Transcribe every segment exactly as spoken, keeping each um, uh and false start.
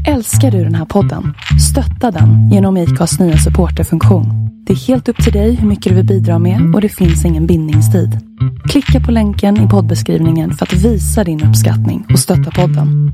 Älskar du den här podden? Stötta den genom I C A:s nya supporterfunktion. Det är helt upp till dig hur mycket du vill bidra med och det finns ingen bindningstid. Klicka på länken i poddbeskrivningen för att visa din uppskattning och stötta podden.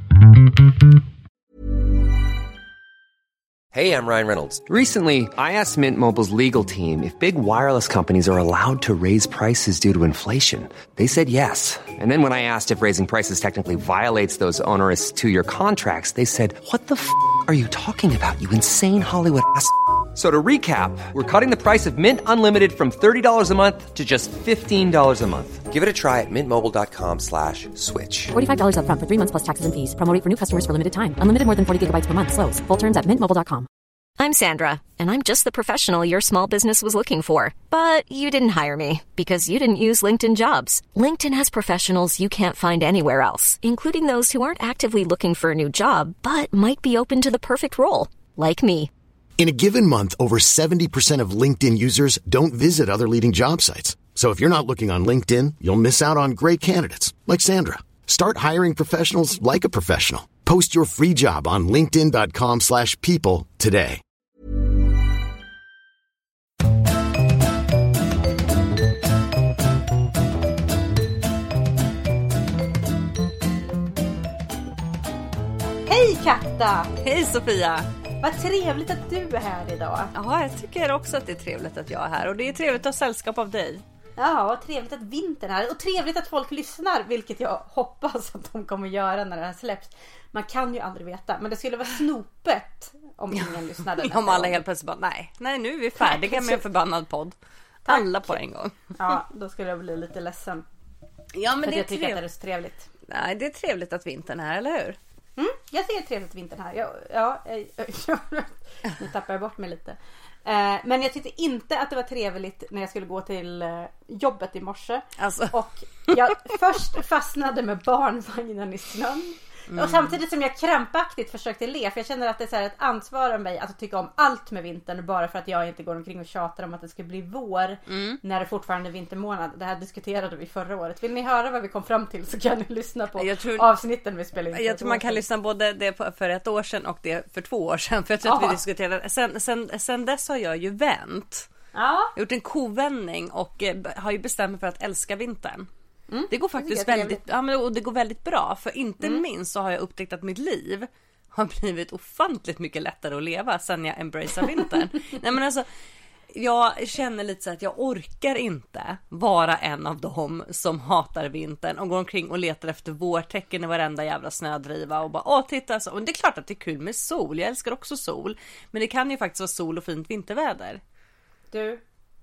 Hey, I'm Ryan Reynolds. Recently, I asked Mint Mobile's legal team if big wireless companies are allowed to raise prices due to inflation. They said yes. And then when I asked if raising prices technically violates those onerous two-year contracts, they said, what the f*** are you talking about, you insane Hollywood ass f- So to recap, we're cutting the price of Mint Unlimited from thirty dollars a month to just fifteen dollars a month. Give it a try at mintmobile.com slash switch. forty-five dollars up front for three months plus taxes and fees. Promo rate for new customers for limited time. Unlimited more than forty gigabytes per month. Slows full terms at mint mobile dot com. I'm Sandra, and I'm just the professional your small business was looking for. But you didn't hire me because you didn't use LinkedIn Jobs. LinkedIn has professionals you can't find anywhere else, including those who aren't actively looking for a new job, but might be open to the perfect role, like me. In a given month, over seventy percent of LinkedIn users don't visit other leading job sites. So if you're not looking on LinkedIn, you'll miss out on great candidates like Sandra. Start hiring professionals like a professional. Post your free job on linkedin.com slash people today. Hej Katta! Hej Sofia! Vad trevligt att du är här idag. Ja, jag tycker också att det är trevligt att jag är här. Och det är trevligt att ha sällskap av dig. Ja, och trevligt att vintern är här. Och trevligt att folk lyssnar, vilket jag hoppas att de kommer göra när det här släpps. Man kan ju aldrig veta, men det skulle vara snopet om ingen lyssnade. Om alla helt plötsligt bara, nej, nej nu är vi färdiga med en förbannad podd. Alla på en gång. Ja, då skulle jag bli lite ledsen. Ja, men för det är jag tycker trevligt. att det är så trevligt. Nej, det är trevligt att vintern är här, eller hur? Mm, jag ser trevligt att vintern här. Jag, ja, jag, jag, nu tappar jag bort mig lite. Eh, men jag tyckte inte att det var trevligt när jag skulle gå till eh, jobbet i morse. Alltså. Och jag först fastnade med barnvagnen i snön. Mm. Och samtidigt som jag krampaktigt försökte le. För jag känner att det är så här ett ansvar av mig att tycka om allt med vintern. Bara för att jag inte går omkring och tjatar om att det ska bli vår. Mm. När det fortfarande är vintermånad. Det här diskuterade vi förra året. Vill ni höra vad vi kom fram till så kan ni lyssna på jag tror, avsnitten vi spelade in. Jag tror man kan lyssna både det för ett år sedan och det för två år sedan. För jag tror Aha. att vi diskuterade. Sen, sen, sen dess har jag ju vänt. Ja. Gjort en kovändning och eh, har ju bestämt mig för att älska vintern. Mm, det går faktiskt det väldigt ja, men, och det går väldigt bra. För inte mm. minst så har jag upptäckt att mitt liv har blivit ofantligt mycket lättare att leva sen jag embracear vintern. Nej, men alltså, jag känner lite så att jag orkar inte vara en av dem som hatar vintern och går omkring och letar efter vårtecken i varenda jävla snödriva och bara, åh titta så. Och det är klart att det är kul med sol, jag älskar också sol. Men det kan ju faktiskt vara sol och fint vinterväder. Du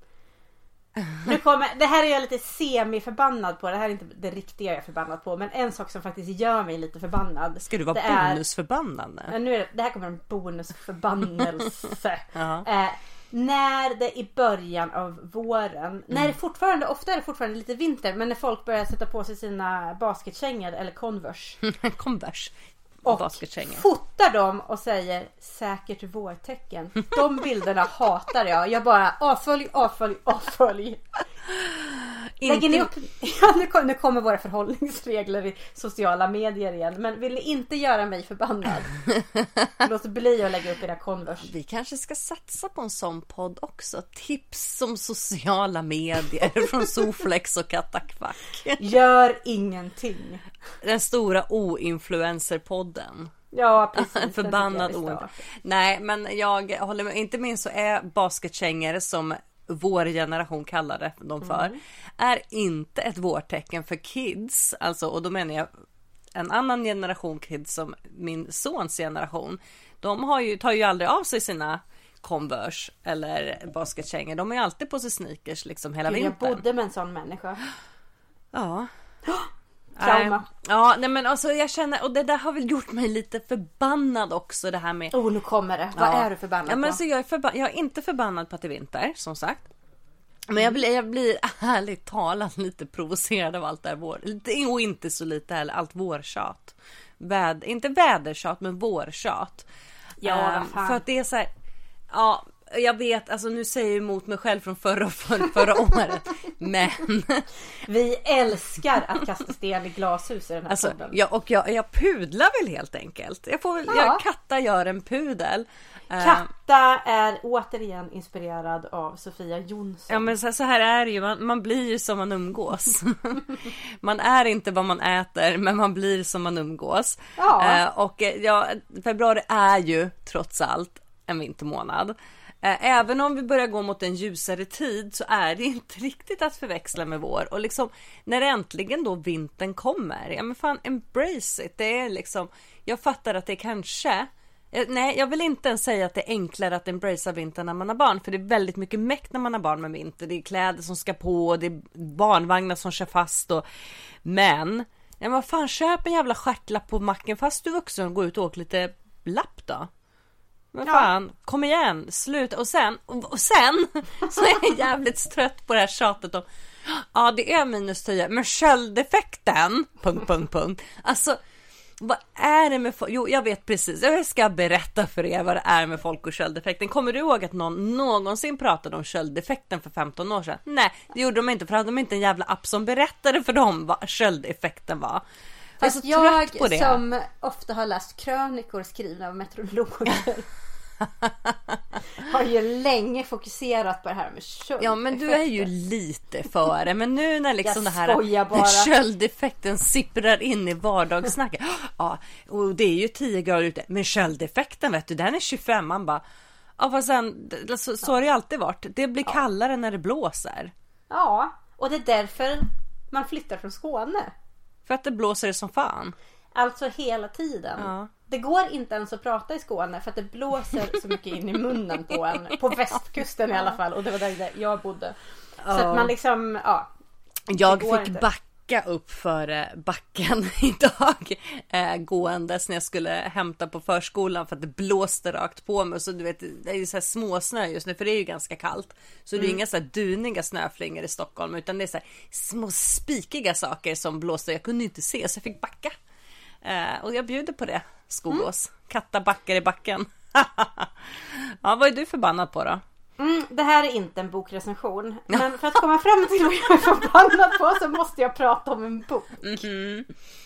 Nu kommer, det här är jag lite semi-förbannad på. Det här är inte det riktiga jag är förbannad på. Men en sak som faktiskt gör mig lite förbannad. Ska du vara bonusförbannad? Är, nu är det, det här kommer en bonusförbannelse. eh, När det i början av våren mm. När det fortfarande, ofta är det fortfarande lite vinter. Men när folk börjar sätta på sig sina basketkängor eller Converse Converse och fotar dem och säger säkert vårtecken. De bilderna hatar jag. Jag bara avfölj, avfölj, avfölj. Lägger ni upp ja, nu, kommer, nu kommer våra förhållningsregler i sociala medier igen. Men vill ni inte göra mig förbannad, låt bli att lägga upp era Converse. Vi kanske ska satsa på en sån podd också. Tips om sociala medier från Soflex och Katakvack. Gör ingenting. Den stora o-influencer-podden. Ja, precis. Förbannad o. Nej, men jag håller med. Inte minst så är basketkängor som vår generation kallade de för mm. är inte ett vårtecken för kids. Alltså, och då menar jag en annan generation kids som min sons generation. De har ju, tar ju aldrig av sig sina Converse eller basketkängor. De är ju alltid på sig sneakers liksom hela vintern. Jag bodde med en sån människa. Ja. Trauma. Ja, nej men alltså jag känner, och det där har väl gjort mig lite förbannad också, det här med. Oh, nu kommer det. Vad ja. är du förbannad ja, men på? Så jag är förba- jag är inte förbannad på att det är vinter, som sagt. Men jag blir, jag blir ärligt talat lite provocerad av allt det här vår. Lite, och inte så lite heller, allt vårtjat. Väd, inte vädertjat, men vårtjat. Ja, um, för att det är så här, ja, jag vet, alltså nu säger jag emot mig själv från förra, förra, förra året. Men vi älskar att kasta sten i glashus i den här alltså, podden. Ja, och jag, jag pudlar väl helt enkelt. Jag får väl, ja. jag, Katta gör en pudel. Katta är återigen inspirerad av Sofia Jonsson. Ja, men så, så här är det ju. Man, man blir ju som man umgås. Man är inte vad man äter, men man blir som man umgås. Ja. Eh, och ja, februari är ju trots allt en vintermånad. Eh, även om vi börjar gå mot en ljusare tid så är det inte riktigt att förväxla med vår. Och liksom när äntligen då vintern kommer, ja men fan embrace it. Det är liksom, jag fattar att det kanske... Nej, jag vill inte ens säga att det är enklare att embracea vintern när man har barn. För det är väldigt mycket mäkt när man har barn med vinter. Det är kläder som ska på, det är barnvagnar som kör fast. Och... Men, ja, vad fan, köp en jävla stjärtlapp på macken fast du är vuxen och gå ut och åka lite lapp då. Men fan, ja. Kom igen, sluta. Och sen, och, och sen så är jag jävligt trött på det här tjatet om ja, det är minus tio, men köldeffekten, punkt, punkt, punkt. Alltså, vad är det med folk? Jo, jag vet precis. Jag ska berätta för er vad det är med folk och köldeffekten. Kommer du ihåg att någon någonsin pratade om köldeffekten för femton år sedan? Nej, det gjorde de inte, för hade de inte en jävla app som berättade för dem vad köldeffekten var. Fast jag, är så trött på det. Som ofta har läst krönikor skrivna av meteorologer har ju länge fokuserat på det här med köldeffekten. Ja, men du är ju lite före. Men nu när liksom det här köldeffekten sipprar in i vardagssnacket. Ja, och det är ju tio grader ute. Men köldeffekten, vet du, den är tjugofem. Man bara, ja, fast sen, så, så har det alltid varit. Det blir kallare när det blåser. Ja, och det är därför man flyttar från Skåne. För att det blåser som fan. Alltså hela tiden. Ja. Det går inte ens att prata i Skåne för att det blåser så mycket in i munnen på en. På västkusten i alla fall. Och det var där jag bodde. Ja. Så att man liksom, ja. Jag fick inte. backa upp för backen idag. Äh, gåendes när jag skulle hämta på förskolan. För att det blåste rakt på mig. Så du vet, det är ju så här småsnö just nu. För det är ju ganska kallt. Så mm. det är inga så här duniga snöflingor i Stockholm. Utan det är så här små spikiga saker som blåste. Jag kunde inte se så jag fick backa. Uh, och jag bjuder på det, Skogås. Mm. Katta backar i backen. Ja, vad är du förbannad på då? Mm, det här är inte en bokrecension. Men för att komma fram till vad jag är förbannad på så måste jag prata om en bok. Mm-hmm.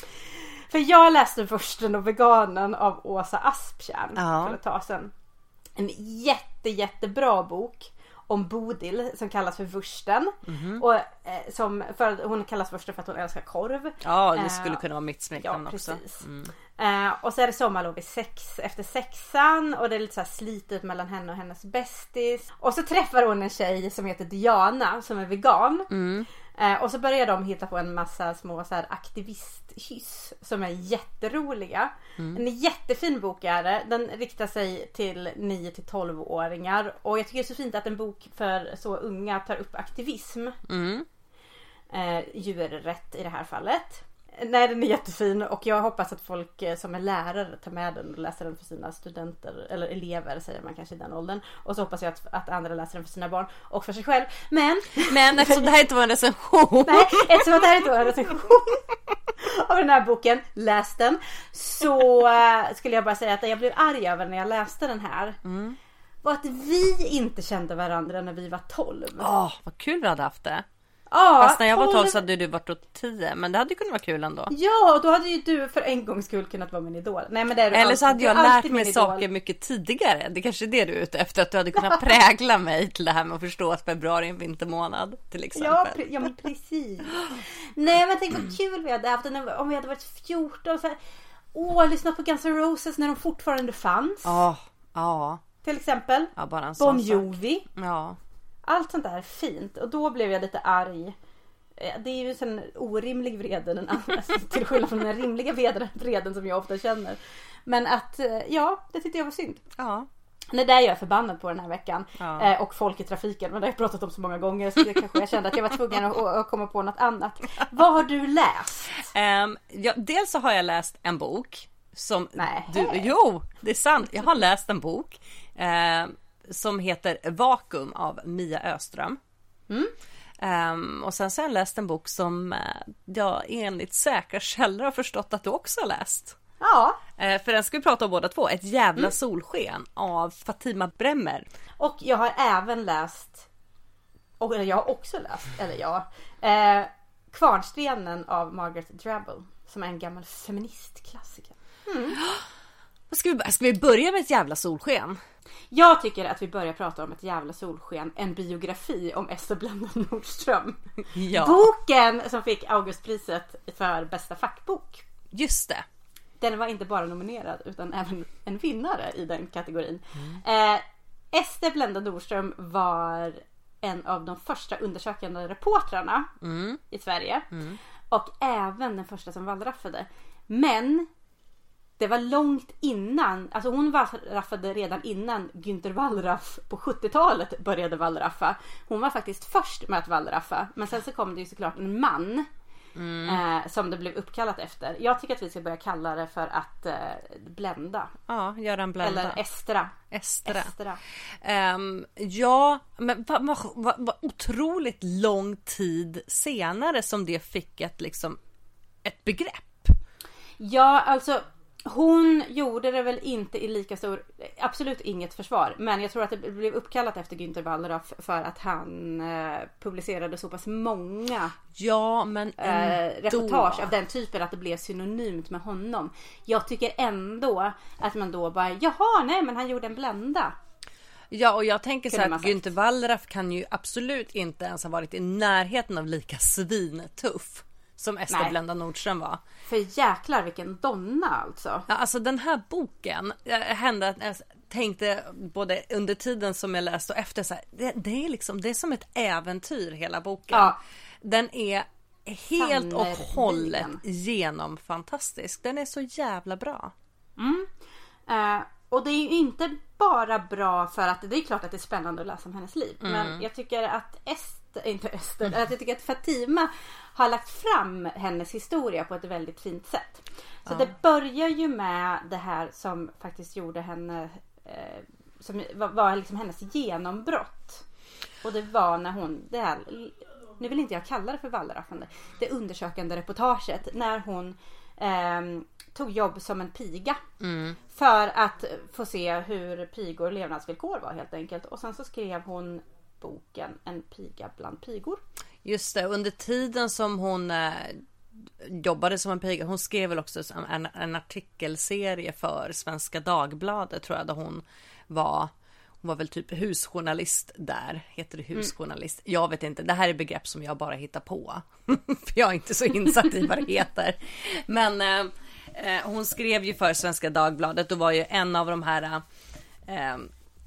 För jag läste Vursten och veganen av Åsa Asptjärn ja. för ett tag sedan. En jätte, jättebra bok om Bodil som kallas för Vursten. Mm-hmm. Och eh, som för hon kallas Vursten för att hon älskar korv. Ja, det skulle eh, kunna vara mitt smeknamn ja, också. Mm. Eh, och så är det sommarlov i sex efter sexan och det är lite så här slitet mellan henne och hennes bästis. Och så träffar hon en tjej som heter Diana som är vegan. Mm. Eh, och så börjar de hitta på en massa små så här aktivisthyss som är jätteroliga. Mm. En jättefin bok är det. Den riktar sig till nio till tolv-åringar. Och jag tycker det är så fint att en bok för så unga tar upp aktivism. Mm. Eh, djurrätt i det här fallet. Nej, den är jättefin och jag hoppas att folk som är lärare tar med den och läser den för sina studenter eller elever säger man kanske i den åldern. Och så hoppas jag att, att andra läser den för sina barn och för sig själv. Men, Men eftersom det här inte var en recension. Nej, eftersom det här inte var en recension av den här boken, läs den. Så uh, skulle jag bara säga att jag blev arg över när jag läste den här. Mm. Var att vi inte kände varandra när vi var tolv. Åh, oh, vad kul vi hade haft det. Ja, fast när jag var tolv så hade du varit åt tio. Men det hade ju kunnat vara kul ändå. Ja, och då hade ju du för en gångs skull kunnat vara min idol. Nej, men det är Eller alltid, så hade jag lärt mig saker mycket tidigare. Det kanske är det du är ute efter. Att du hade kunnat prägla mig till det här med att förstå att februari är en vintermånad till exempel. Ja, pre- ja men precis. Nej, men tänk vad kul vi hade haft om vi hade varit fjorton. Så här, åh, lyssna på Guns N' Roses när de fortfarande fanns. Ja, ja. Till exempel ja, bara en Bon Jovi. Ja. Allt sånt där är fint. Och då blev jag lite arg. Det är ju en orimlig vrede den andra, till skillnad från den rimliga vreden som jag ofta känner. Men att, ja, det tyckte jag var synd. Ja. Det där jag är förbannad på den här veckan. Ja. Och folk i trafiken. Men det har jag pratat om så många gånger. Så det kanske jag kände att jag var tvungen att, att komma på något annat. Vad har du läst? Um, ja, dels så har jag läst en bok. Som Nej. du, jo, det är sant. Jag har läst en bok. Uh, som heter Vakuum av Mia Öström. Mm. Um, och sen så har jag läst en bok som uh, jag enligt säkra källor har förstått att du också har läst. Ja. Uh, för den ska vi prata om båda två. Ett jävla mm. solsken av Fatima Bremmer. Och jag har även läst och jag har också läst, eller ja, eh, Kvarnstenen av Margaret Drabble, som är en gammal feministklassiker. Mm. Ska vi, ska vi börja med ett jävla solsken? Jag tycker att vi börjar prata om ett jävla solsken, en biografi om Ester Blenda Nordström. Ja. Boken som fick Augustpriset för bästa fackbok. Just det. Den var inte bara nominerad utan även en vinnare i den kategorin. Mm. Eh, Ester Blenda Nordström var en av de första undersökande reportrarna mm. i Sverige. Mm. Och även den första som wallraffade. Men det var långt innan, alltså hon wallraffade redan innan Günther Wallraff på sjuttiotalet började wallraffa. Hon var faktiskt först med att wallraffa. Men sen så kom det ju såklart en man mm. eh, som det blev uppkallat efter. Jag tycker att vi ska börja kalla det för att eh, blända. Ja, göra en blända. Eller Estra. Estra. Estra. Um, ja, men vad va, va, va, otroligt lång tid senare som det fick ett, liksom, ett begrepp. Ja, alltså hon gjorde det väl inte i lika stor, absolut inget försvar, men jag tror att det blev uppkallat efter Günther Wallraff för att han eh, publicerade så pass många ja, men eh, reportage av den typen att det blev synonymt med honom. Jag tycker ändå att man då bara, jaha, nej men han gjorde en blända. Ja, och jag tänker så här att Günther Wallraff kan ju absolut inte ens ha varit i närheten av lika svintuff som Ester Nej. Blenda Nordström var. För jäklar vilken donna alltså. Ja, alltså den här boken hände att jag tänkte både under tiden som jag läste och efter så här, det, det är liksom det är som ett äventyr hela boken. Ja. Den är helt och hållet genom fantastisk. Den är så jävla bra. Mm. Uh, och det är ju inte bara bra för att det är klart att det är spännande att läsa om hennes liv. Mm. Men jag tycker att Ester, inte Ester, mm. jag tycker att Fatima har lagt fram hennes historia på ett väldigt fint sätt. Så ja. Det börjar ju med det här som faktiskt gjorde henne, eh, som var, var liksom hennes genombrott. Och det var när hon, det här, nu vill inte jag kalla det för wallraffande, det undersökande reportaget, när hon eh, tog jobb som en piga. Mm. För att få se hur pigor levnadsvillkor var helt enkelt. Och sen så skrev hon boken En piga bland pigor. Just det, under tiden som hon eh, jobbade som en piga, hon skrev väl också en, en artikelserie för Svenska Dagbladet tror jag, där hon var hon var väl typ husjournalist där, heter det husjournalist? Mm. Jag vet inte, det här är begrepp som jag bara hittar på. För jag är inte så insatt i vad det heter. Men eh, eh, hon skrev ju för Svenska Dagbladet och var ju en av de här eh,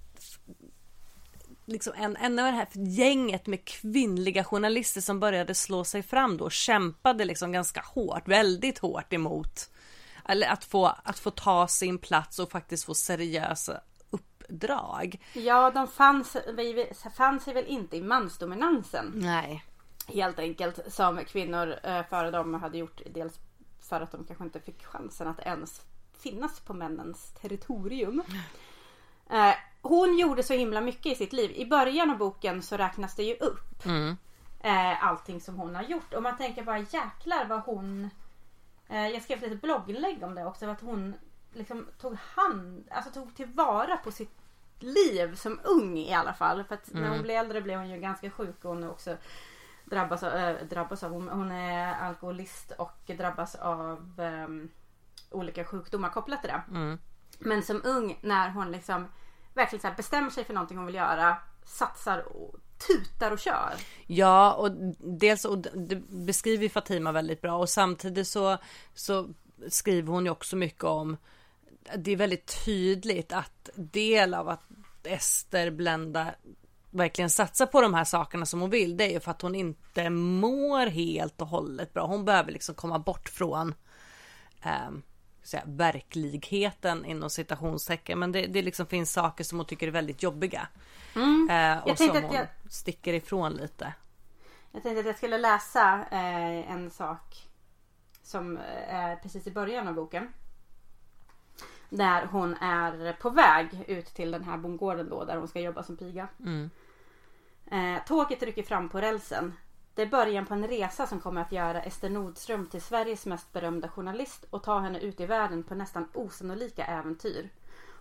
liksom en, en av det här gänget med kvinnliga journalister som började slå sig fram då och kämpade liksom ganska hårt, väldigt hårt emot eller att få, att få ta sin plats och faktiskt få seriösa uppdrag. Ja, de fanns, fanns sig väl inte i mansdominansen. Nej. Helt enkelt som kvinnor eh, före dem hade gjort, dels för att de kanske inte fick chansen att ens finnas på männens territorium. Eh, hon gjorde så himla mycket i sitt liv. I början av boken så räknas det ju upp mm. eh, allting som hon har gjort. Och man tänker bara, jäklar vad hon eh, jag skrev ett blogginlägg om det också, att hon liksom tog hand, alltså tog tillvara på sitt liv som ung i alla fall. För att mm. när hon blev äldre blev hon ju ganska sjuk och hon också drabbas av, äh, drabbas av hon, hon är alkoholist och drabbas av ähm, olika sjukdomar kopplat till det. Mm. Men som ung, när hon liksom verkligen så här bestämmer sig för någonting hon vill göra, satsar och tutar och kör. Ja, och dels och det beskriver Fatima väldigt bra, och samtidigt så, så skriver hon ju också mycket om, det är väldigt tydligt att del av att Ester Blenda verkligen satsar på de här sakerna som hon vill, det är ju för att hon inte mår helt och hållet bra. Hon behöver liksom komma bort från eh, säga, verkligheten inom citationstecken, men det, det liksom finns saker som hon tycker är väldigt jobbiga mm. eh, och som hon jag... sticker ifrån lite. Jag tänkte att jag skulle läsa eh, en sak som är precis i början av boken, där hon är på väg ut till den här bondgården då, där hon ska jobba som piga. Mm. Eh, tåget rycker fram på rälsen. Det är början på en resa som kommer att göra Ester Nordström till Sveriges mest berömda journalist och ta henne ut i världen på nästan osannolika äventyr.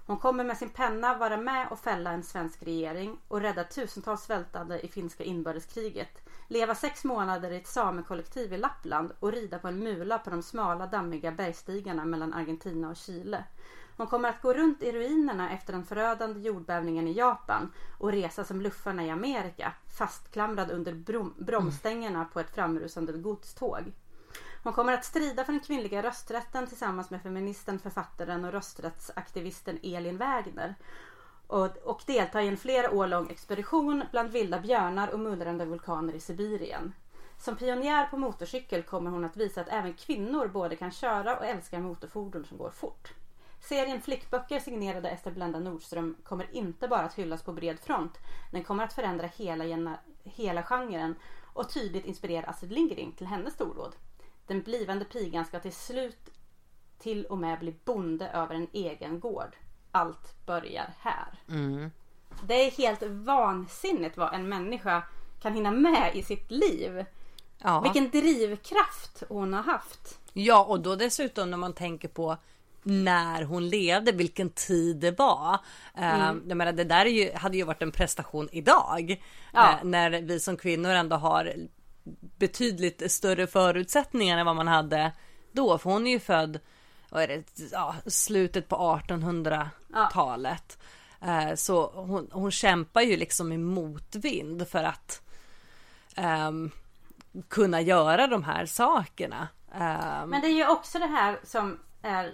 Hon kommer med sin penna vara med och fälla en svensk regering och rädda tusentals svältande i finska inbördeskriget. Leva sex månader i ett samekollektiv i Lappland och rida på en mula på de smala dammiga bergstigarna mellan Argentina och Chile. Hon kommer att gå runt i ruinerna efter den förödande jordbävningen i Japan och resa som luffarna i Amerika, fastklamrad under brom- bromstängerna på ett framrusande godståg. Hon kommer att strida för den kvinnliga rösträtten tillsammans med feministen, författaren och rösträttsaktivisten Elin Wägner. Och, och delta i en flera år lång expedition bland vilda björnar och mullrande vulkaner i Sibirien. Som pionjär på motorcykel kommer hon att visa att även kvinnor både kan köra och älskar motorfordon som går fort. Serien Flickböcker signerade Ester Blenda Nordström kommer inte bara att hyllas på bred front. Den kommer att förändra hela, hela genren och tydligt inspirera Astrid Lindgren till hennes stordåd. Den blivande pigan ska till slut till och med bli bonde över en egen gård. Allt börjar här. Mm. Det är helt vansinnigt vad en människa kan hinna med i sitt liv. Ja. Vilken drivkraft hon har haft. Ja, och då dessutom när man tänker på när hon levde, vilken tid det var. Mm. Jag menar, det där är ju, hade ju varit en prestation idag. Ja. När vi som kvinnor ändå har betydligt större förutsättningar än vad man hade då. För hon är ju född vad är det, ja, slutet på artonhundratalet. Ja. Så hon, hon kämpar ju liksom i motvind för att um, kunna göra de här sakerna. Um, Men det är ju också det här som är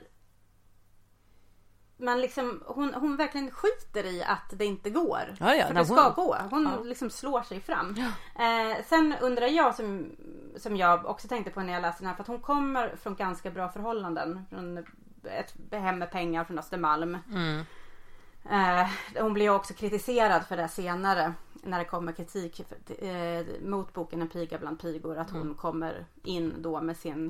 man liksom, hon, hon verkligen skiter i att det inte går. Ja, ja, för det ska hon, gå. Hon ja. liksom slår sig fram. Ja. Eh, sen undrar jag som, som jag också tänkte på när jag läste den här. För att hon kommer från ganska bra förhållanden. Från ett hem med pengar från Östermalm. Mm. Eh, hon blir också kritiserad för det senare. När det kommer kritik eh, mot boken En piga bland pigor. Att hon mm. kommer in då med, sin,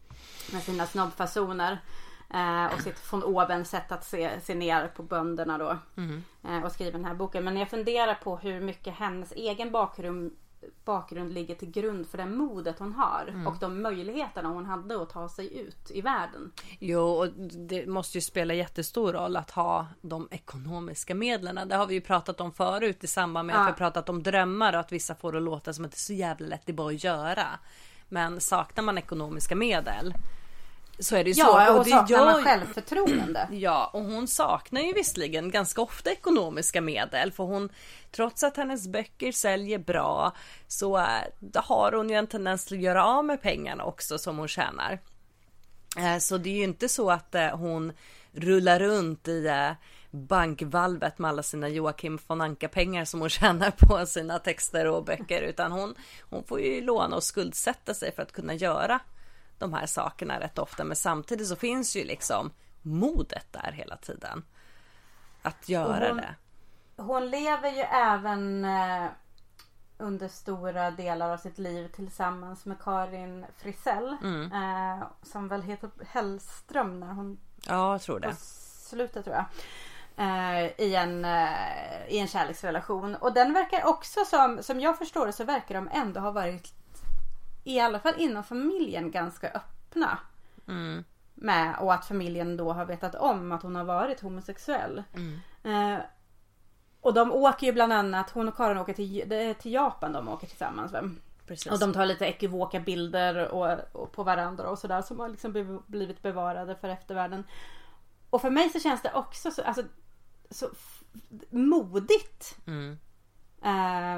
med sina snobbfasoner. Eh, och sitt von oben sätt att se, se ner på bönderna då. Mm. Eh, och skriva den här boken. Men jag funderar på hur mycket hennes egen bakgrund, bakgrund ligger till grund för det modet hon har. Mm. Och de möjligheterna hon hade att ta sig ut i världen. Jo, och det måste ju spela jättestor roll att ha de ekonomiska medlen. Det har vi ju pratat om förut i samband med ja. att vi har pratat om drömmar. Och att vissa får det låta som att det är så jävla lätt det bara att göra. Men saknar man ekonomiska medel så är det ju ja, så. Och, och det saknar gör man självförtroende. Ja, och hon saknar ju visserligen ganska ofta ekonomiska medel. För hon, trots att hennes böcker säljer bra, så äh, har hon ju en tendens till att göra av med pengarna också som hon tjänar. Äh, så det är ju inte så att äh, hon rullar runt i äh, bankvalvet med alla sina Joakim von Anka-pengar som hon tjänar på sina texter och böcker. Utan hon, hon får ju låna och skuldsätta sig för att kunna göra de här sakerna rätt ofta. Men samtidigt så finns ju liksom modet där hela tiden att göra hon, det. Hon lever ju även eh, under stora delar av sitt liv tillsammans med Karin Frisell mm. eh, som väl heter Hellström när hon ja, jag tror det. Slutet tror jag. Eh, i, en, eh, i en kärleksrelation. Och den verkar också som, som jag förstår det så verkar de ändå ha varit i alla fall inom familjen ganska öppna mm. med, och att familjen då har vetat om att hon har varit homosexuell. Mm. Eh, och de åker ju bland annat, hon och Karin åker till, det är till Japan de åker tillsammans. Precis. Och de tar lite ekivoka bilder och, och på varandra och sådär som har liksom blivit bevarade för eftervärlden. Och för mig så känns det också så, alltså, så f- modigt. Mm. Eh,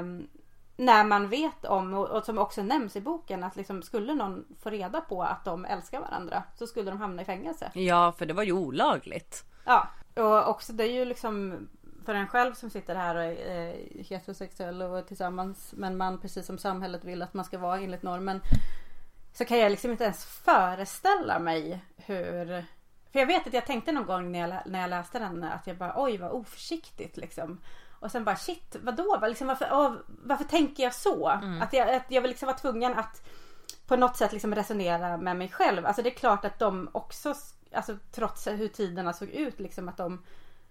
när man vet om, och, och som också nämns i boken, att liksom skulle någon få reda på att de älskar varandra så skulle de hamna i fängelse. Ja, för det var ju olagligt. Ja, och också det är ju liksom för en själv som sitter här och är eh, heterosexuell och tillsammans med en man precis som samhället vill att man ska vara enligt normen, så kan jag liksom inte ens föreställa mig hur. För jag vet att jag tänkte någon gång när jag, när jag läste den att jag bara, oj vad oförsiktigt liksom. Och sen bara, shit, vadå? Liksom, varför, åh, varför tänker jag så? Mm. Att, jag, att jag vill liksom vara tvungen att på något sätt liksom resonera med mig själv. Alltså det är klart att de också, alltså, trots hur tiderna såg ut, liksom, att de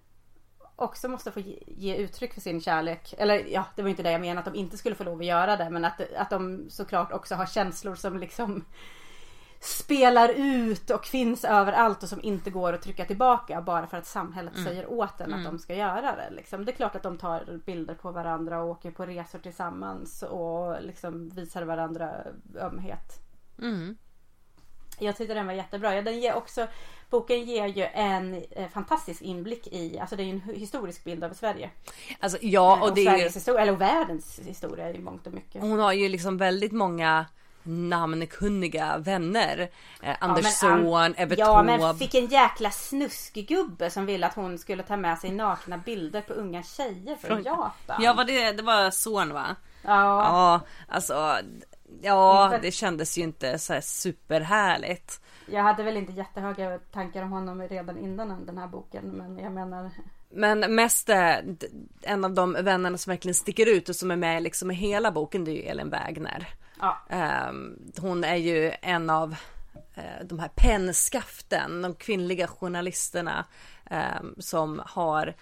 också måste få ge, ge uttryck för sin kärlek. Eller ja, det var inte det jag menade, att de inte skulle få lov att göra det. Men att, att de såklart också har känslor som liksom spelar ut och finns överallt och som inte går att trycka tillbaka bara för att samhället mm. säger åt en mm. att de ska göra det. Liksom. Det är klart att de tar bilder på varandra och åker på resor tillsammans och liksom visar varandra ömhet. Mm. Jag tyckte den var jättebra. Ja, den ger också, boken ger ju en eh, fantastisk inblick i, alltså det är ju en historisk bild av Sverige. Alltså ja, och, och det är ju historia, eller världens historia i mångt och mycket. Hon har ju liksom väldigt många namnkunniga vänner. Eh, Anders ja, men, Zorn, Evert Ja, Taube. men fick en jäkla snuskgubbe som ville att hon skulle ta med sig nakna bilder på unga tjejer från, från Japan. Ja, var det, det var Zorn, va? Ja. Ja, alltså ja, det kändes ju inte så här superhärligt. Jag hade väl inte jättehöga tankar om honom redan innan den här boken, men jag menar... Men mest en av de vännerna som verkligen sticker ut och som är med liksom i hela boken, det är ju Elin Wägner. Ja. Hon är ju en av de här pennskaften, de kvinnliga journalisterna som har...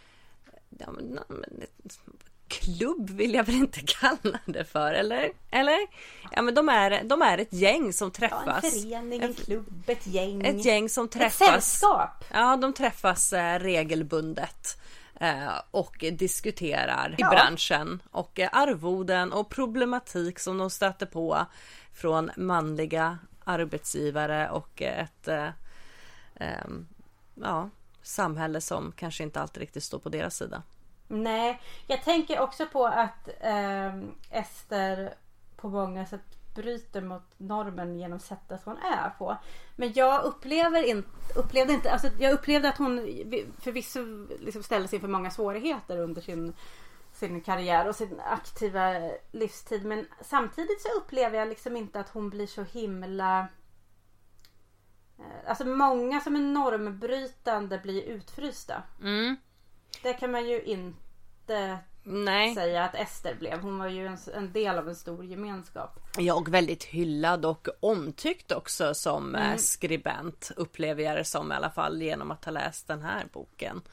klubb vill jag väl inte kalla det för, eller? Eller? Ja, men de är, de är ett gäng som träffas. Ja, en förening, en klubb, ett gäng. Ett gäng som träffas. Ett sällskap. Ja, de träffas eh, regelbundet eh, och diskuterar ja. i branschen och eh, arvoden och problematik som de stöter på från manliga arbetsgivare och eh, ett eh, eh, ja, samhälle som kanske inte alltid riktigt står på deras sida. Nej, jag tänker också på att eh, Ester på många sätt bryter mot normen genom sättet hon är på. Men jag upplever in, upplevde inte, alltså jag upplevde att hon förvisso liksom ställdes inför många svårigheter under sin, sin karriär och sin aktiva livstid. Men samtidigt så upplever jag liksom inte att hon blir så himla... Alltså många som är normbrytande blir utfrysta. Mm. Det kan man ju inte Nej. säga att Ester blev. Hon var ju en, en del av en stor gemenskap. Ja, och väldigt hyllad och omtyckt också som mm. skribent, upplever jag det som i alla fall genom att ha läst den här boken.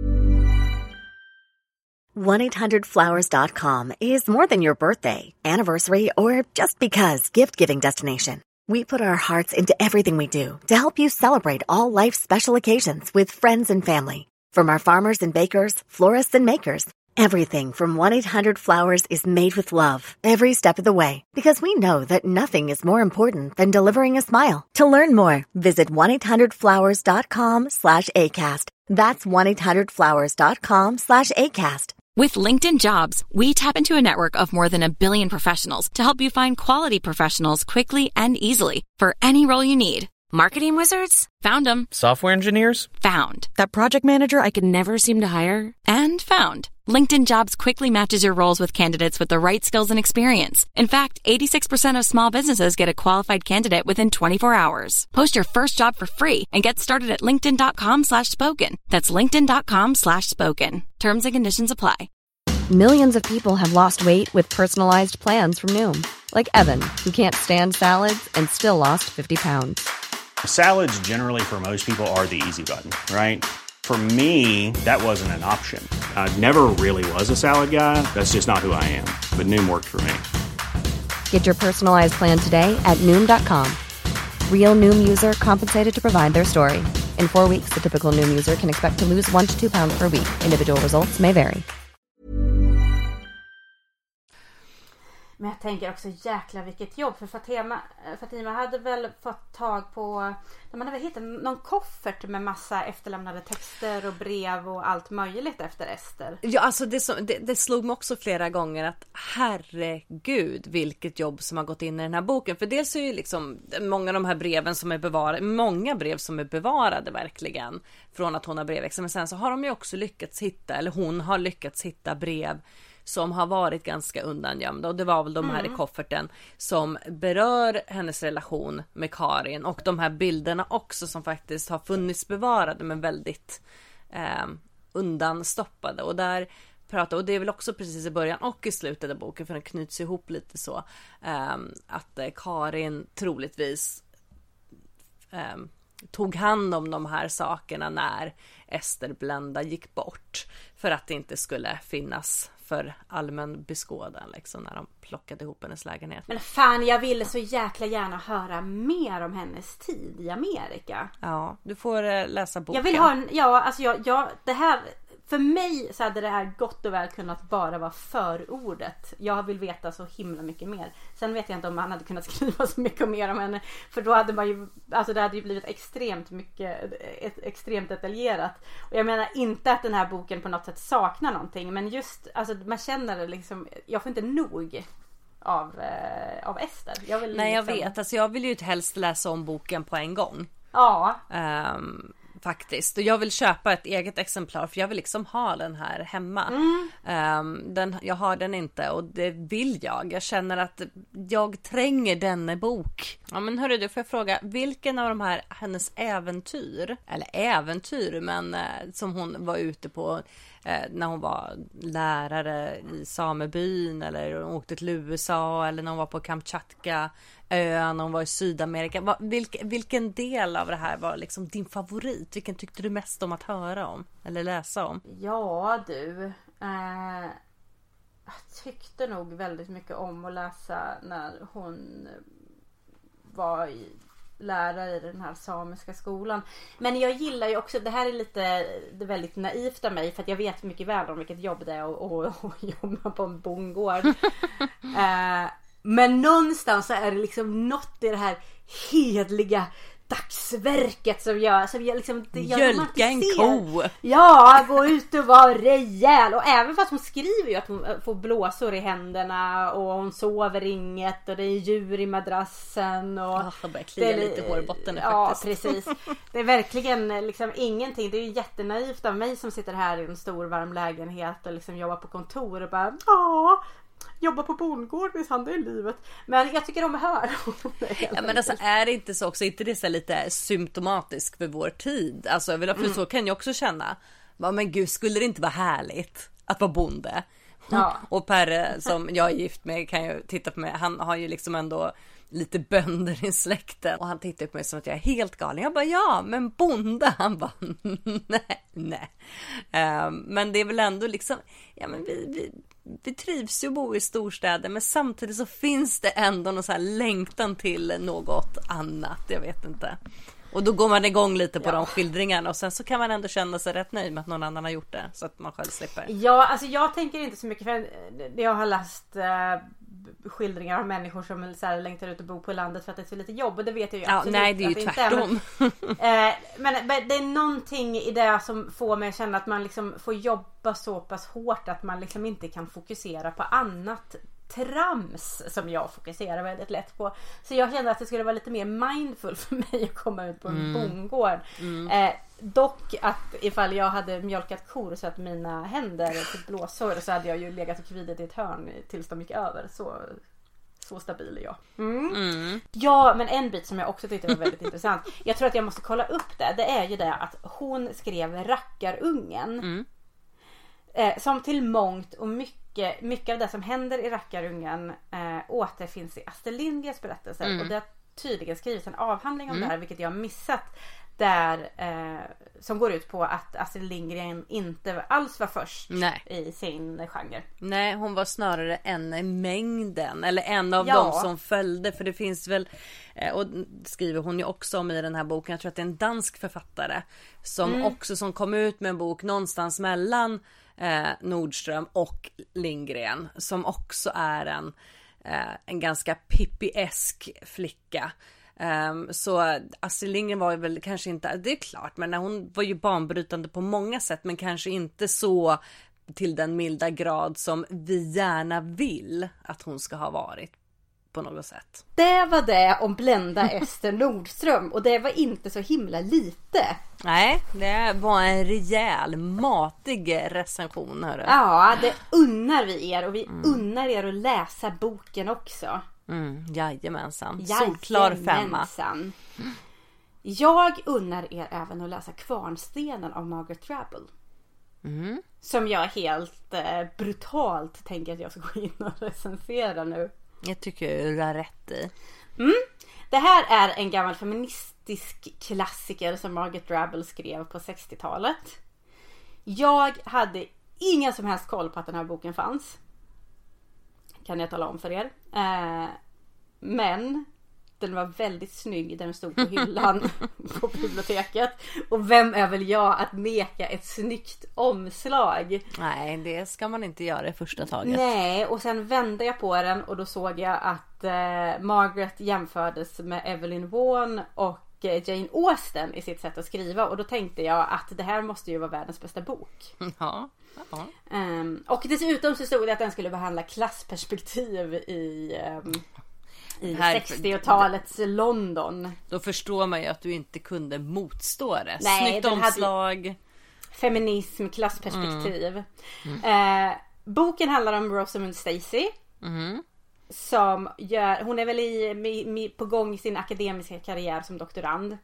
one eight hundred flowers dot com is more than your birthday, anniversary, or just because gift-giving destination. We put our hearts into everything we do to help you celebrate all life's special occasions with friends and family. From our farmers and bakers, florists and makers, everything from one eight hundred flowers is made with love every step of the way, because we know that nothing is more important than delivering a smile. To learn more, visit one eight hundred flowers dot com slash ACAST. That's one eight hundred flowers dot com slash ACAST. With LinkedIn Jobs, we tap into a network of more than a billion professionals to help you find quality professionals quickly and easily for any role you need. Marketing wizards? Found them. Software engineers? Found. That project manager I could never seem to hire? And found. LinkedIn Jobs quickly matches your roles with candidates with the right skills and experience. In fact, eighty-six percent of small businesses get a qualified candidate within twenty-four hours. Post your first job for free and get started at linkedin.com slash spoken. That's linkedin.com slash spoken. Terms and conditions apply. Millions of people have lost weight with personalized plans from Noom. Like Evan, who can't stand salads and still lost fifty pounds. Salads generally for most people are the easy button, right? For me, that wasn't an option. I never really was a salad guy. That's just not who I am. But Noom worked for me. Get your personalized plan today at Noom dot com. Real Noom user compensated to provide their story. In four weeks, the typical Noom user can expect to lose one to two pounds per week. Individual results may vary. Men jag tänker också, jäkla vilket jobb. För Fatima, Fatima hade väl fått tag på... De hade väl hittat någon koffert med massa efterlämnade texter och brev och allt möjligt efter Ester. Ja, alltså det, som, det, det slog mig också flera gånger att herregud vilket jobb som har gått in i den här boken. För dels är ju liksom många av de här breven som är bevarade, många brev som är bevarade verkligen från att hon har brevväxel. Men sen så har de ju också lyckats hitta, eller hon har lyckats hitta brev som har varit ganska undangömda, och det var väl de här mm. i kofferten som berör hennes relation med Karin, och de här bilderna också som faktiskt har funnits bevarade men väldigt eh, undanstoppade. Och där pratar, och det är väl också precis i början och i slutet av boken, för den knyts ihop lite så, eh, att eh, Karin troligtvis eh, tog hand om de här sakerna när Ester Blenda gick bort, för att det inte skulle finnas för allmän beskådan liksom, när de plockade ihop hennes lägenhet. Men fan, jag ville så jäkla gärna höra mer om hennes tid i Amerika. Ja, du får eh, läsa boken. Jag vill ha en, ja, alltså jag, jag, det här, för mig så hade det här gott och väl kunnat bara vara förordet. Jag vill veta så himla mycket mer. Sen vet jag inte om man hade kunnat skriva så mycket mer om henne. För då hade man ju, alltså det hade ju blivit extremt mycket, ett, extremt detaljerat. Och jag menar inte att den här boken på något sätt saknar någonting. Men just, alltså man känner det liksom, jag får inte nog av, eh, av Ester. Jag vill Nej, jag liksom... vet. Alltså jag vill ju helst läsa om boken på en gång. Ja. Um... Faktiskt. Och jag vill köpa ett eget exemplar för jag vill liksom ha den här hemma. Mm. Um, den, jag har den inte och det vill jag. Jag känner att jag tränger denna bok. Ja men hörru du, får jag fråga, vilken av de här hennes äventyr, eller äventyr men eh, som hon var ute på eh, när hon var lärare i samebyn eller hon åkte till U S A eller när hon var på Kamchatka ön, hon var i Sydamerika. Va, vilk, vilken del av det här var liksom din favorit? Vilken tyckte du mest om att höra om? Eller läsa om? Ja du, eh, jag tyckte nog väldigt mycket om att läsa när hon var i, lärare i den här samiska skolan. Men jag gillar ju också, det här är lite det är väldigt naivt av mig för att jag vet mycket väl om vilket jobb det är att jobba på en bondgård. eh, Men någonstans så är det liksom något i det här hedliga dagsverket som jag, som jag liksom... Mjölka en ko! Ja, gå ut och vara rejäl. Och även fast hon skriver ju att hon får blåsor i händerna och hon sover inget och det är djur i madrassen. Och oh, jag börjar klia lite i hårbotten. Ja, faktiskt. precis. Det är verkligen liksom ingenting. Det är ju jättenaivt av mig som sitter här i en stor varm lägenhet och liksom jobbar på kontor och bara... Ja, jobba på bondgård, visst han det är livet. Men jag tycker om att höra. Ja, men alltså är det inte så också, inte det så lite symptomatiskt för vår tid? Alltså jag vill, för mm. så kan jag också känna. Men gud, skulle det inte vara härligt att vara bonde? Ja. Och Per som jag är gift med kan ju titta på mig. Han har ju liksom ändå lite bönder i släkten. Och han tittar på mig som att jag är helt galen. Jag bara, ja, men bonde. Han bara, nej, nej. Um, men det är väl ändå liksom, ja men vi... vi vi trivs ju att bo i storstäder men samtidigt så finns det ändå någon så här längtan till något annat, jag vet inte. Och då går man igång lite på ja. de skildringarna och sen så kan man ändå känna sig rätt nöjd med att någon annan har gjort det så att man själv slipper. Ja, alltså jag tänker inte så mycket för jag har läst eh, skildringar av människor som så här längtar ut och bo på landet för att det är så lite jobb och det vet jag ju ja, absolut. Nej, det är ju tvärtom. Inte, men, eh, men, men det är någonting i det som får mig att känna att man liksom får jobba så pass hårt att man liksom inte kan fokusera på annat trams som jag fokuserar väldigt lätt på. Så jag kände att det skulle vara lite mer mindful för mig att komma ut på en mm. bondgård. Mm. Eh, dock att ifall jag hade mjölkat kor så att mina händer fick blåsor så hade jag ju legat och kvidit i ett hörn tills de gick över. Så, så stabil är jag. Mm. Mm. Ja, men en bit som jag också tyckte var väldigt intressant. Jag tror att jag måste kolla upp det. Det är ju det att hon skrev Rackarungen. Mm. Eh, som till mångt och mycket mycket av det som händer i Rackarungen eh, återfinns i Astrid Lindgrens berättelser mm. och det har tydligen skrivits en avhandling om mm. det här, vilket jag har missat där, eh, som går ut på att Astrid Lindgren inte alls var först Nej. i sin genre. Nej, hon var snarare en i mängden eller en av ja. dem som följde, för det finns väl eh, och skriver hon ju också om i den här boken, jag tror att det är en dansk författare som mm. också som kom ut med en bok någonstans mellan Eh, Nordström och Lindgren som också är en, eh, en ganska pippiesk flicka. Um, så Astrid Lindgren var ju väl kanske inte, det är klart, men hon var ju banbrytande på många sätt men kanske inte så till den milda grad som vi gärna vill att hon ska ha varit på något sätt. Det var det om Blenda Ester Nordström och det var inte så himla lite. Nej, det var en rejäl, matig recension. Hörru. Ja, det unnar vi er och vi mm. unnar er att läsa boken också. Mm, jajamensan. Solklar femma. Jag unnar er även att läsa Kvarnstenen av Margaret Drabble. Mm. Som jag helt eh, brutalt tänker att jag ska gå in och recensera nu. Jag tycker du har rätt i. Mm. Det här är en gammal feministisk klassiker som Margaret Drabble skrev på sextiotalet. Jag hade ingen som helst koll på att den här boken fanns. Kan jag tala om för er. Eh, men den var väldigt snygg. Den stod på hyllan på biblioteket. Och vem är väl jag att neka ett snyggt omslag? Nej, det ska man inte göra i första taget. Nej, och sen vände jag på den och då såg jag att eh, Margaret jämfördes med Evelyn Waugh och Jane Austen i sitt sätt att skriva. Och då tänkte jag att det här måste ju vara världens bästa bok. Ja. Ja. Um, och dessutom så stod det att den skulle behandla klassperspektiv i, um, i här, sextiotalets London. Då förstår man ju att du inte kunde motstå det. Nej, snyggt omslag. Feminism, klassperspektiv. Mm. Mm. Uh, boken handlar om Rosamund Stacey. Mm. Som gör, hon är väl i, mi, mi, på gång i sin akademiska karriär som doktorand.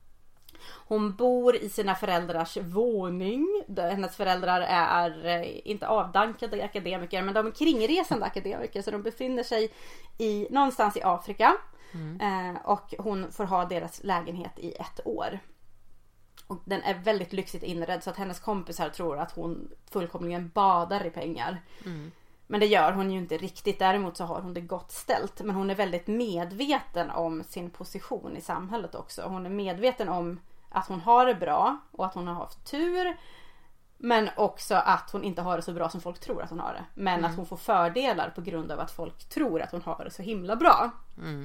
Hon bor i sina föräldrars våning. Hennes föräldrar är inte avdankade akademiker, men de är kringresande akademiker. Så de befinner sig i, någonstans i Afrika. Mm. Och hon får ha deras lägenhet i ett år. Och den är väldigt lyxigt inredd så att hennes kompisar tror att hon fullkomligen badar i pengar. Mm. Men det gör hon ju inte riktigt. Däremot så har hon det gott ställt. Men hon är väldigt medveten om sin position i samhället också. Hon är medveten om att hon har det bra och att hon har haft tur. Men också att hon inte har det så bra som folk tror att hon har det. Men mm. att hon får fördelar på grund av att folk tror att hon har det så himla bra. Mm.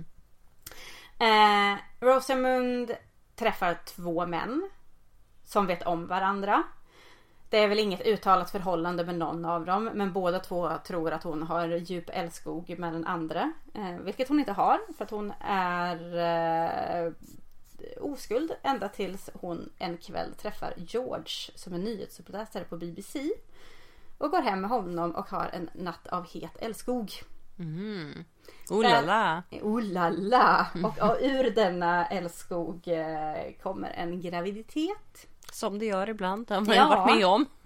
Eh, Rosamund träffar två män som vet om varandra. Det är väl inget uttalat förhållande med någon av dem. Men båda två tror att hon har djup älskog med den andra. Eh, vilket hon inte har. För att hon är eh, oskuld. Ända tills hon en kväll träffar George. Som är nyhetsuppläsare på B B C. Och går hem med honom och har en natt av het älskog. Mm. Oh la la. Oh la la. Och, och ur denna älskog eh, kommer en graviditet. Som det gör ibland, har man ja. varit med om.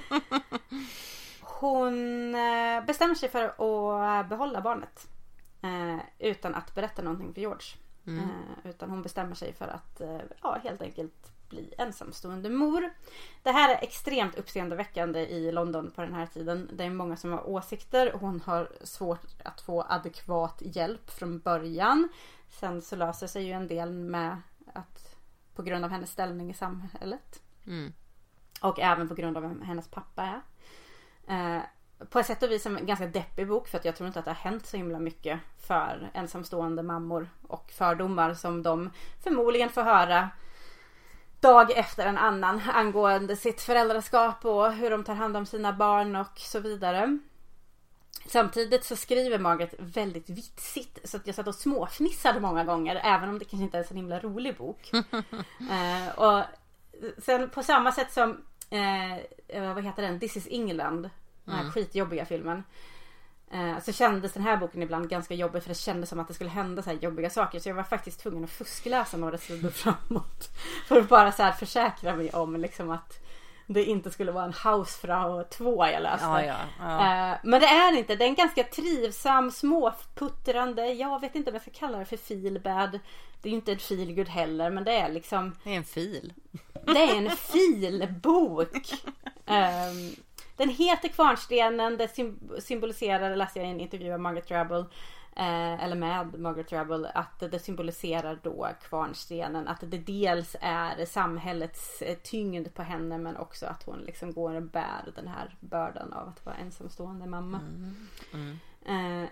Hon bestämmer sig för att behålla barnet. Utan att berätta någonting för George. Mm. Utan hon bestämmer sig för att ja, helt enkelt bli ensamstående mor. Det här är extremt uppseendeväckande i London på den här tiden. Det är många som har åsikter. Hon har svårt att få adekvat hjälp från början. Sen så löser sig ju en del med att på grund av hennes ställning i samhället. Mm. Och även på grund av vem hennes pappa är. Eh, på ett sätt och vis en ganska deppig bok. För att jag tror inte att det har hänt så himla mycket för ensamstående mammor. Och fördomar som de förmodligen får höra dag efter en annan. Angående sitt föräldraskap och hur de tar hand om sina barn och så vidare. Samtidigt så skriver Margaret väldigt vitsigt. Så att jag satt och småfnissade många gånger. Även om det kanske inte är en så himla rolig bok. eh, och sen på samma sätt som eh, vad heter den? This is England. Den här mm. skitjobbiga filmen. Eh, så kändes den här boken ibland ganska jobbig. För det kändes som att det skulle hända så här jobbiga saker. Så jag var faktiskt tvungen att fuskläsa några sidor framåt. För att bara så här försäkra mig om liksom att det inte skulle vara en Hausfrau två jag läste. Ja, ja, ja. Uh, men det är inte. Det är en ganska trivsam, småputtrande. Jag vet inte om jag ska kalla det för feelbad. Det är ju inte en feelgood heller. Men det är liksom... Det är en fil. Det är en filbok. um, den heter Kvarnstenen. Det symboliserar, läste jag i en intervju av Margaret Drabble. Eh, eller med Margaret Drabble, att det symboliserar då kvarnstenen, att det dels är samhällets tyngd på henne, men också att hon liksom går och bär den här bördan av att vara ensamstående mamma. Mm. Mm. Eh,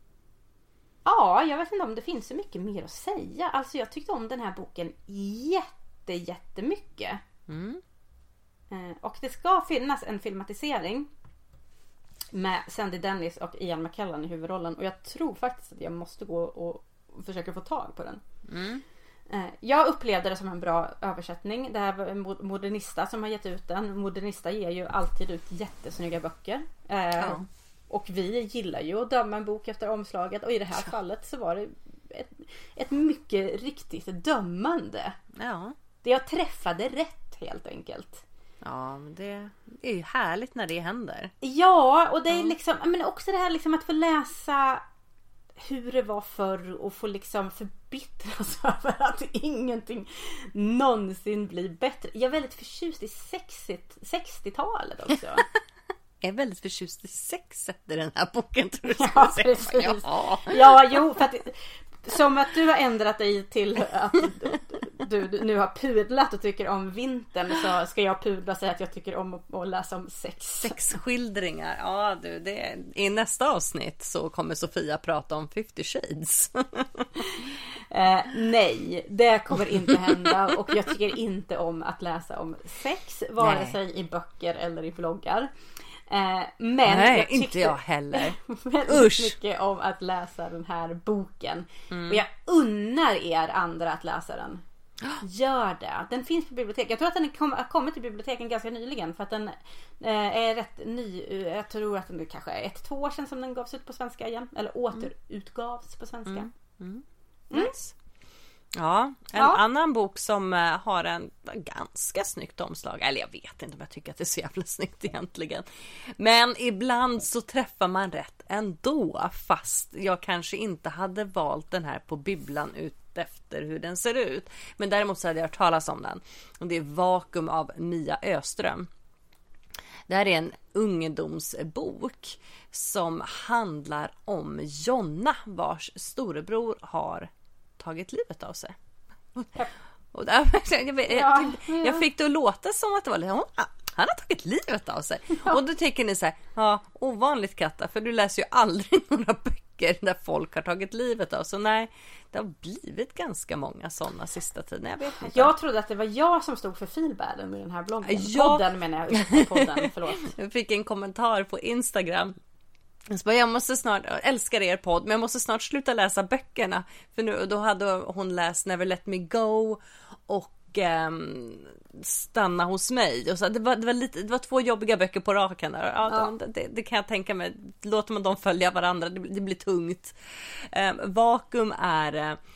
ja, jag vet inte om det finns så mycket mer att säga. Alltså jag tyckte om den här boken jätte, jättemycket. Mm. Eh, och det ska finnas en filmatisering med Sandy Dennis och Ian McKellen i huvudrollen. Och jag tror faktiskt att jag måste gå och försöka få tag på den. Mm. Jag upplevde det som en bra översättning. Det här var Modernista som har gett ut den. Modernista ger ju alltid ut jättesnygga böcker. Ja. Och vi gillar ju att döma en bok efter omslaget. Och i det här fallet så var det ett, ett mycket riktigt dömande. Ja. Det jag träffade rätt helt enkelt. Ja, men det, det är ju härligt när det händer. Ja, och det är liksom, men också det här liksom att få läsa hur det var förr och få liksom förbittras över att ingenting någonsin blir bättre. Jag är väldigt förtjust i sextiotalet också. är väldigt förtjust i sexet i den här boken, tror du. Ja, precis. Ja. ja, jo, för att som att du har ändrat dig till att du, du nu har pudlat och tycker om vintern, så ska jag pudla och säga att jag tycker om att, att läsa om sex. Sexskildringar. Ja, du, det, i nästa avsnitt så kommer Sofia prata om fifty shades. eh, nej, det kommer inte hända, och jag tycker inte om att läsa om sex, vare nej. sig i böcker eller i bloggar. Eh, men nej, jag inte jag heller. väldigt Usch. mycket om att läsa den här boken. Mm. Och jag unnar er andra att läsa den. Gör det. Den finns på biblioteket. Jag tror att den kom, har kommit till biblioteken ganska nyligen, för att den eh, är rätt ny. Jag tror att den kanske är ett, två år sedan som den gavs ut på svenska igen. Eller återutgavs på svenska. Mm. Mm. Mm. Nice. Ja, en ja. annan bok som har en ganska snyggt omslag. Eller jag vet inte om jag tycker att det är så jävla snyggt egentligen. Men ibland så träffar man rätt ändå. Fast jag kanske inte hade valt den här på bibblan ut efter hur den ser ut. Men däremot så hade jag hört talas om den. Och det är Vakuum av Mia Öström. Det här är en ungdomsbok som handlar om Jonna, vars storebror har tagit livet av sig. Och där, jag, jag, jag fick det att låta som att det var lite, han har tagit livet av sig. Ja. Och då tänker ni så här, ja, ovanligt Katta, för du läser ju aldrig några böcker där folk har tagit livet av sig. Nej, det har blivit ganska många sådana sista tiden. Jag vet inte. Jag trodde att det var jag som stod för feelbadden med den här bloggen. Ja. Podden menar jag, podden, förlåt. Jag fick en kommentar på Instagram. Jag måste snart, jag älskar er podd, men jag måste snart sluta läsa böckerna. För nu, då hade hon läst Never Let Me Go och um, Stanna hos mig. Och så, det, var, det, var lite, det var två jobbiga böcker på raken där. Ja, ja. Det, det kan jag tänka mig. Låter man dem följa varandra, det, det blir tungt. Um, Vakuum är... Uh,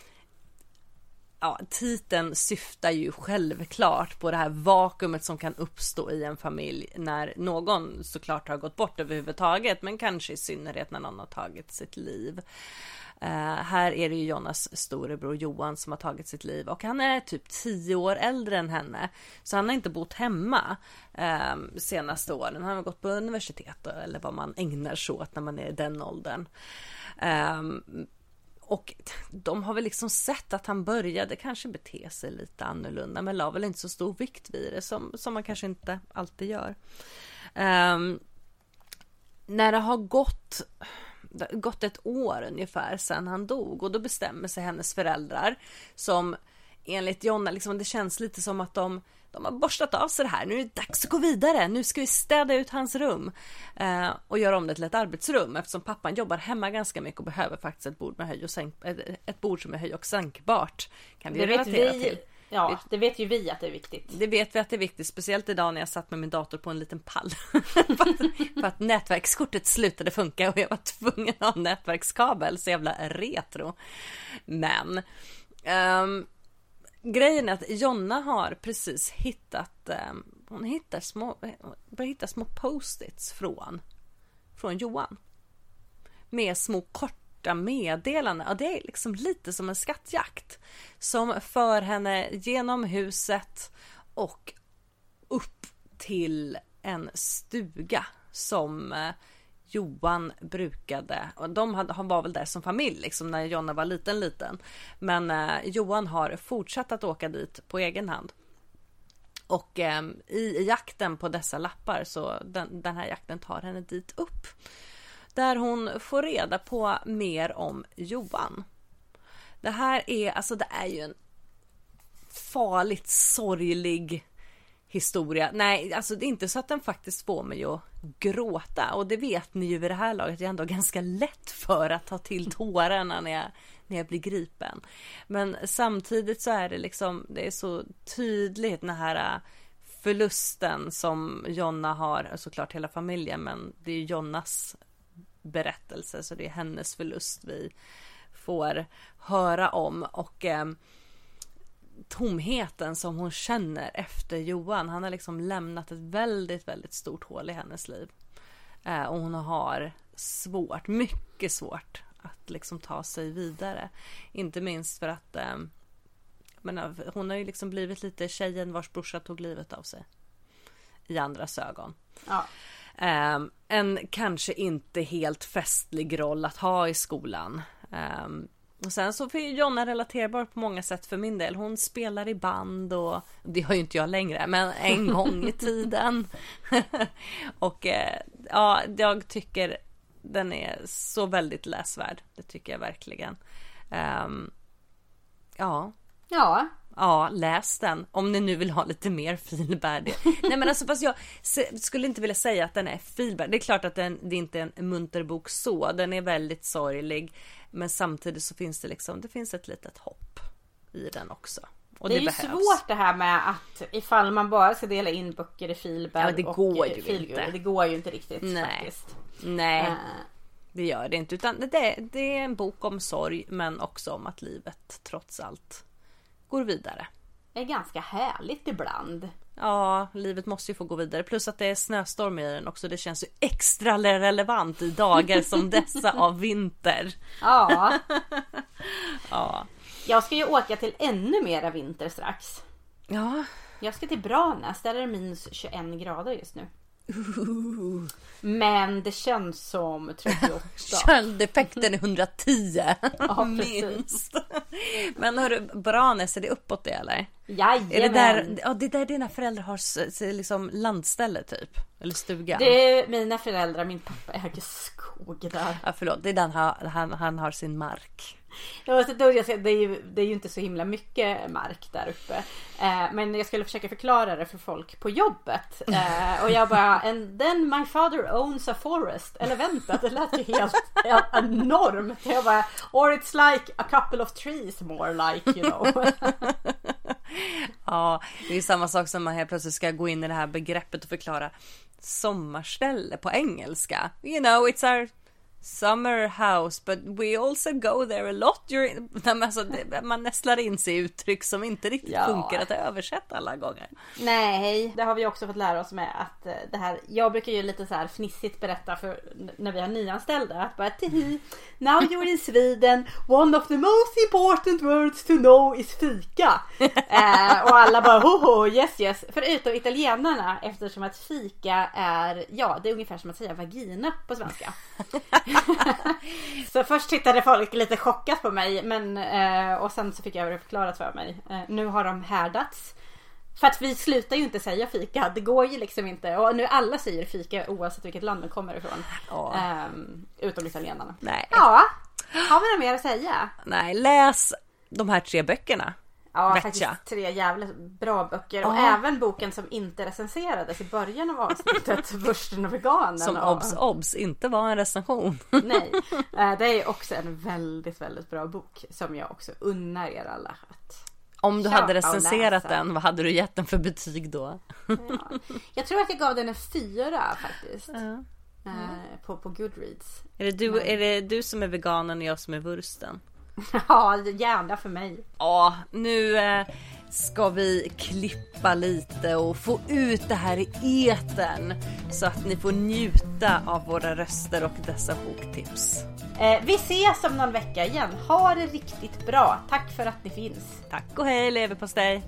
Ja, titeln syftar ju självklart på det här vakuumet som kan uppstå i en familj när någon såklart har gått bort överhuvudtaget, men kanske i synnerhet när någon har tagit sitt liv. Uh, här är det ju Jonas storebror Johan som har tagit sitt liv, och han är typ tio år äldre än henne, så han har inte bott hemma uh, senaste åren. Han har gått på universitet eller vad man ägnar sig åt när man är i den åldern. Uh, Och de har väl liksom sett att han började kanske bete sig lite annorlunda, men la väl inte så stor vikt vid det som, som man kanske inte alltid gör. Um, när det har gått, gått ett år ungefär sedan han dog, och då bestämmer sig hennes föräldrar, som enligt Jonna, liksom, det känns lite som att de De har borstat av sig det här. Nu är det dags att gå vidare. Nu ska vi städa ut hans rum. Eh, och göra om det till ett arbetsrum. Eftersom pappan jobbar hemma ganska mycket och behöver faktiskt ett bord med höj och sänk, ett bord som är höj och sänkbart. Kan vi det relatera vi, till. Ja, det vet ju vi att det är viktigt. Det vet vi att det är viktigt. Speciellt idag när jag satt med min dator på en liten pall. för, att, för att nätverkskortet slutade funka. Och jag var tvungen att ha nätverkskabel. Så jävla retro. Men... Um, Grejen är att Jonna har precis hittat eh, hon hittar små börjar hitta små post-its från från Johan med små korta meddelanden, och det är liksom lite som en skattjakt som för henne genom huset och upp till en stuga som eh, Johan brukade, och de hade, han var väl där som familj liksom när Jonna var liten liten, men eh, Johan har fortsatt att åka dit på egen hand, och eh, i, i jakten på dessa lappar, så den, den här jakten tar henne dit upp där hon får reda på mer om Johan. Det här är, alltså det är ju en farligt sorglig historia. Nej, alltså det är inte så att den faktiskt får mig att gråta, och det vet ni ju vid det här laget, jag är ändå ganska lätt för att ta till tårarna när jag, när jag blir gripen. Men samtidigt så är det liksom, det är så tydligt den här förlusten som Jonna har, såklart hela familjen, men det är Jonnas berättelse, så det är hennes förlust vi får höra om, och eh, tomheten som hon känner efter Johan. Han har liksom lämnat ett väldigt, väldigt stort hål i hennes liv. Eh, och hon har svårt, mycket svårt att liksom ta sig vidare. Inte minst för att eh, men, hon har ju liksom blivit lite tjejen vars brorsa tog livet av sig. I andras ögon. Ja. Um, en kanske inte helt festlig roll att ha i skolan. Um, och sen så är Jonna relaterbar på många sätt för min del. Hon spelar i band och det har ju inte jag längre, men en gång i tiden. Och eh, ja, jag tycker den är så väldigt läsvärd. Det tycker jag verkligen. Um, ja. Ja. Ja, läs den. Om ni nu vill ha lite mer feelbad. Nej men alltså, fast jag skulle inte vilja säga att den är feelbad. Det är klart att den, det är inte är en munter bok så. Den är väldigt sorglig. Men samtidigt så finns det liksom, det finns ett litet hopp i den också. Och det är det ju behövs. svårt det här med att ifall man bara ska dela in böcker i feelbad ja, det och går ju feelgood. inte. Det går ju inte riktigt. Nej. Faktiskt. Nej. Uh. Det gör det inte. Utan det, det är en bok om sorg, men också om att livet trots allt går vidare. Det är ganska härligt ibland. Ja, livet måste ju få gå vidare. Plus att det är snöstorm i den också. Det känns ju extra relevant i dagar som dessa av vinter. Ja. Ja. Jag ska ju åka till ännu mera vinter strax. Ja. Jag ska till Branäs. Där är det minus tjugoen grader just nu. Uh. Men det känns som trettioåtta. Köldeffekten är hundratio. Ja, minst. Men hörru, Branäs, är det uppåt det eller? Jajamän. Är det där, ja, det är där dina föräldrar har liksom landställe typ? Eller stuga? Det är mina föräldrar, min pappa äger skog där. Ja, förlåt, det är den han, han, han har sin mark. Ja, det är, ju, det är ju inte så himla mycket mark där uppe. Eh, men jag skulle försöka förklara det för folk på jobbet. Eh, och jag bara, and then my father owns a forest. Eller vänta, det lät ju helt enormt. Jag bara, or it's like a couple of trees more like, you know. Ja, det är samma sak som man helt plötsligt ska gå in i det här begreppet och förklara sommarställe på engelska. You know, it's our summer house, but we also go there a lot during... Alltså, det, man nästlar in sig i uttryck som inte riktigt ja. funkar att översätta alla gånger. Nej, det har vi också fått lära oss med att det här, jag brukar ju lite så här fnissigt berätta för när vi har nyanställda att bara, now you're in Sweden, one of the most important words to know is fika. eh, och alla bara, hoho, yes yes, förutom italienarna, eftersom att fika är, ja, det är ungefär som att säga vagina på svenska. Så först tittade folk lite chockat på mig, men, eh, och sen så fick jag det förklarat för mig. Eh, nu har de härdats. För att vi slutar ju inte säga fika. Det går ju liksom inte. Och nu alla säger fika oavsett vilket land man kommer ifrån. Oh. Eh, utom italienarna. Nej. Ja, har vi något mer att säga? Nej, läs de här tre böckerna. Ja, Vetcha. faktiskt tre jävligt bra böcker. Och oh. även boken som inte recenserades i början av avsnittet, Vursten och veganen. Som och... obs, obs, inte var en recension. Nej, det är också en väldigt, väldigt bra bok som jag också unnar er alla att... Om du hade recenserat den, vad hade du gett den för betyg då? Ja. Jag tror att jag gav den en fyra faktiskt. Ja. Ja. På, på Goodreads. Är det, du, är det du som är veganen och jag som är vursten? Ja, gärna för mig. Ja, nu eh, ska vi klippa lite och få ut det här i etern så att ni får njuta av våra röster och dessa boktips. Eh, vi ses om någon vecka igen. Ha det riktigt bra. Tack för att ni finns. Tack och hej, leverpastej.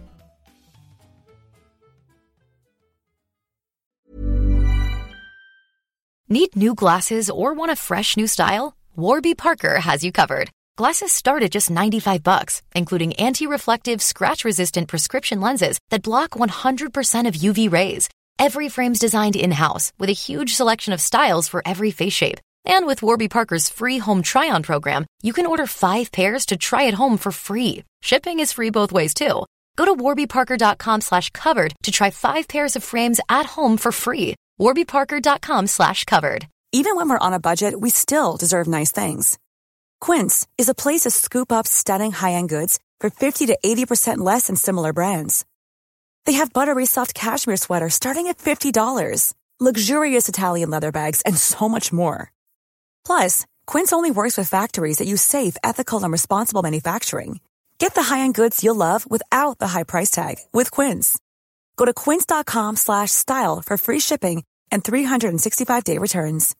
Need new glasses or want a fresh new style? Warby Parker has you covered. Glasses start at just ninety-five bucks, including anti-reflective, scratch-resistant prescription lenses that block one hundred percent of U V rays. Every frame's designed in-house with a huge selection of styles for every face shape. And with Warby Parker's free home try-on program, you can order five pairs to try at home for free. Shipping is free both ways, too. Go to warbyparker.com slash covered to try five pairs of frames at home for free. warbyparker.com slash covered. Even when we're on a budget, we still deserve nice things. Quince is a place to scoop up stunning high-end goods for fifty to eighty percent less than similar brands. They have buttery soft cashmere sweaters starting at fifty dollars, luxurious Italian leather bags, and so much more. Plus, Quince only works with factories that use safe, ethical, and responsible manufacturing. Get the high-end goods you'll love without the high price tag with Quince. Go to quince.com slash style for free shipping and three sixty-five day returns.